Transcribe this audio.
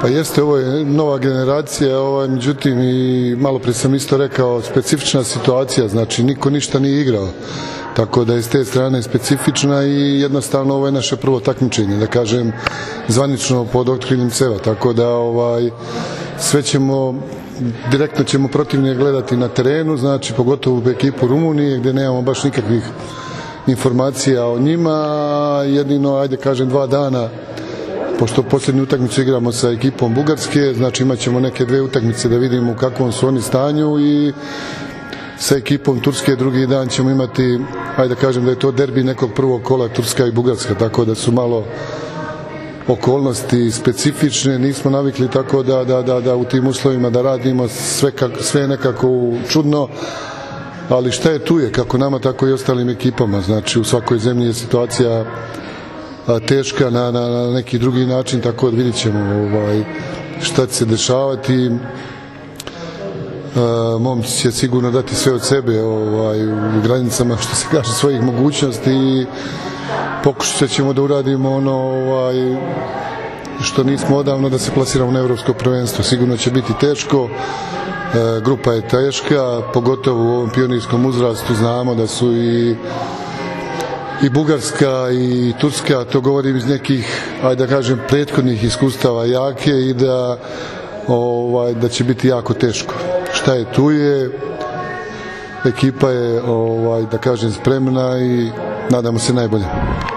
Pa jeste, ovo je nova generacija, međutim i malo prije sam isto rekao, specifična situacija, znači niko ništa nije igrao, tako da je s te strane specifična i jednostavno ovo je naše prvo takmičenje, da kažem zvanično pod okriljem CEV-a, tako da sve ćemo, direktno ćemo protivnije gledati na terenu, znači pogotovo u ekipu Rumunije gdje nemamo baš nikakvih informacija o njima, jedino, ajde kažem, 2 dana pošto posljednju utakmicu igramo sa ekipom Bugarske, znači imat ćemo neke 2 utakmice da vidimo u kakvom su oni stanju i sa ekipom Turske drugi dan ćemo imati, ajde da kažem da je to derbi nekog prvog kola Turska i Bugarska, tako da su malo okolnosti specifične, nismo navikli tako da u tim uslovima da radimo, sve nekako čudno, ali šta je tu je, kako nama tako i ostalim ekipama, znači u svakoj zemlji je situacija teška na neki drugi način, tako da vidjet ćemo šta će se dešavati. Momci će sigurno dati sve od sebe u granicama, što se kaže, svojih mogućnosti i pokušat ćemo da uradimo ono što nismo odavno, da se plasiramo na evropsko prvenstvo. Sigurno će biti teško, grupa je teška, pogotovo u ovom pionirskom uzrastu, znamo da su i Bugarska i Turska, to govorim iz nekih, ajde da kažem, prethodnih iskustava jake i da će biti jako teško. Šta je tu je, ekipa je, da kažem, spremna i nadamo se najbolje.